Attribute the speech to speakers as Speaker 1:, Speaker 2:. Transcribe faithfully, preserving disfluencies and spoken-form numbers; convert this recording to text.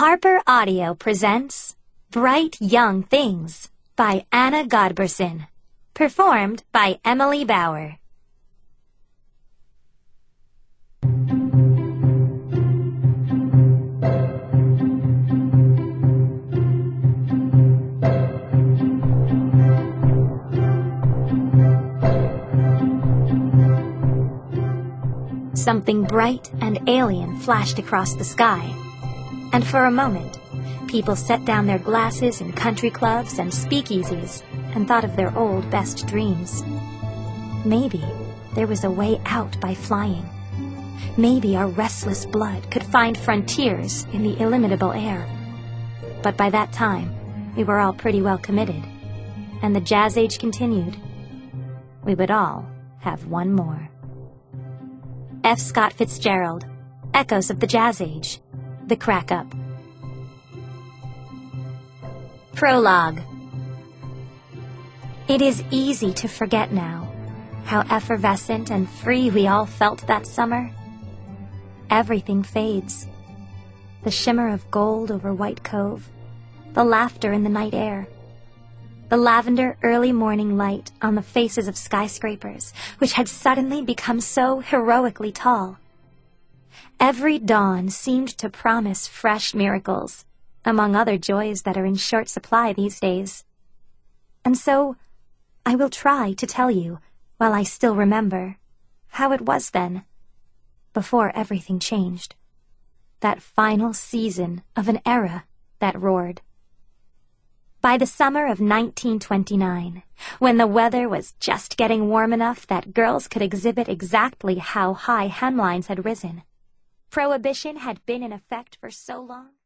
Speaker 1: Harper Audio presents Bright Young Things by Anna Godberson, performed by Emily Bauer. Something bright and alien flashed across the sky, and for a moment, people set down their glasses in country clubs and speakeasies and thought of their old best dreams. Maybe there was a way out by flying. Maybe our restless blood could find frontiers in the illimitable air. But by that time, we were all pretty well committed, and the Jazz Age continued. We would all have one more. F. Scott Fitzgerald, Echoes of the Jazz Age, The Crack-Up. Prologue. It is easy to forget now how effervescent and free we all felt that summer. Everything fades. The shimmer of gold over White Cove, the laughter in the night air, the lavender early morning light on the faces of skyscrapers, which had suddenly become so heroically tall. Every dawn seemed to promise fresh miracles, among other joys that are in short supply these days. And so, I will try to tell you, while I still remember, how it was then, before everything changed. That final season of an era that roared. By the summer of nineteen twenty-nine, when the weather was just getting warm enough that girls could exhibit exactly how high hemlines had risen, Prohibition had been in effect for so long